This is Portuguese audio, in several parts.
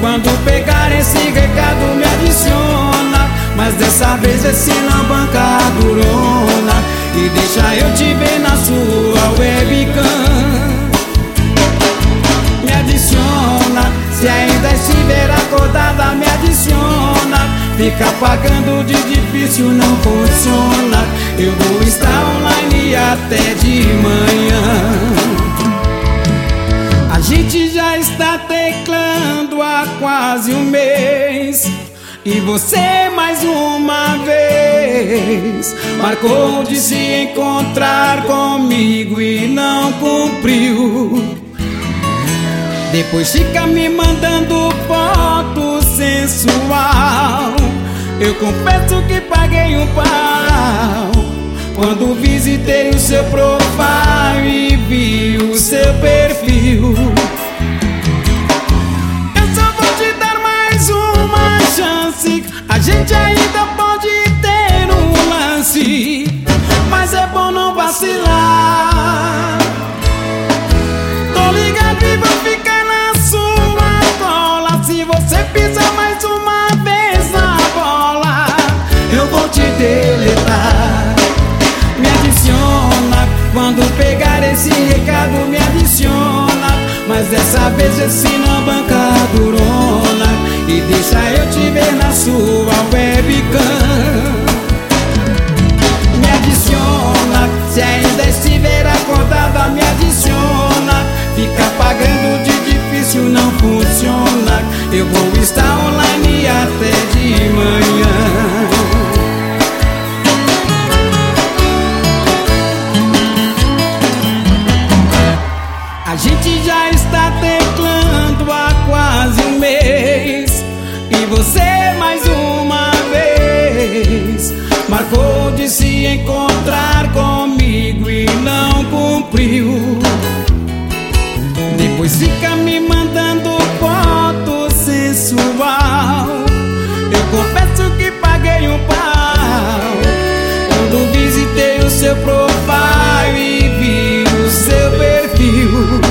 Quando pegar esse recado me adiciona, mas dessa vez esse não banca a durona, e deixa eu te ver na sua webcam. Me adiciona, se ainda estiver acordada me adiciona. Fica pagando de difícil não funciona. Eu vou estar online até de manhã. A gente já está teclando há quase um mês, e você mais uma vez marcou de se encontrar comigo e não cumpriu. Depois fica me mandando foto sensual. Eu confesso que paguei um pau quando visitei o seu profile e vi o seu perfil. Eu só vou te dar mais uma chance. A gente ainda pode ter um lance, mas é bom não vacilar. Tô ligado e vou ficar na sua cola. Se você pisar mais uma vez na bola, eu vou te deletar. Me adiciona, quando pegar esse recado me adiciona, mas dessa vez esse não banca a durona, e deixa eu te ver na sua webcam. Me adiciona, se ainda estiver acordada me adiciona. Fica pagando de difícil não funciona. Eu vou estar online até de manhã. A gente já está teclando há quase um mês, e você mais uma vez marcou de se encontrar comigo e não cumpriu. Depois fica me mandando foto sensual. Eu confesso que paguei um pau quando visitei o seu profile e vi o seu perfil.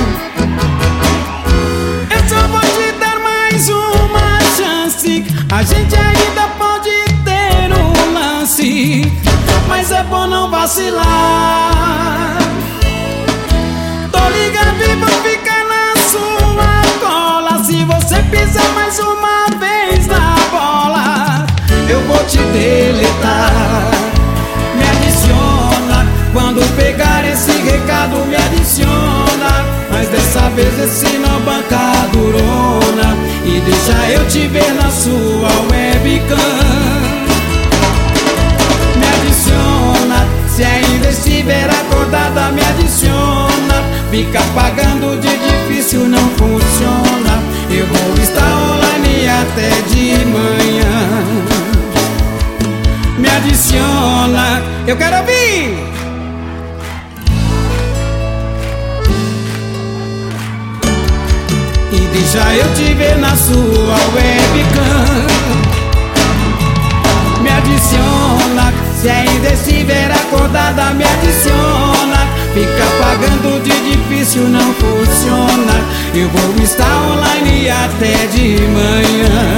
Eu só vou te dar mais uma chance. A gente ainda pode ter um lance, mas é bom não vacilar. Tô ligado e vou ficar na sua cola. Se você pisar mais uma vez na bola, eu vou te deletar. Me adiciona, quando pegar esse recado me adiciona, mas dessa vez esse não banca a durona, e deixa eu te ver na sua webcam. Me adiciona, se ainda estiver acordada me adiciona. Fica pagando de difícil não funciona. Eu vou estar online até de manhã. Me adiciona, eu quero ouvir. E deixa eu te ver na sua webcam. Me adiciona, se ainda estiver acordada me adiciona. Fica pagando de difícil não funciona. Eu vou estar online até de manhã.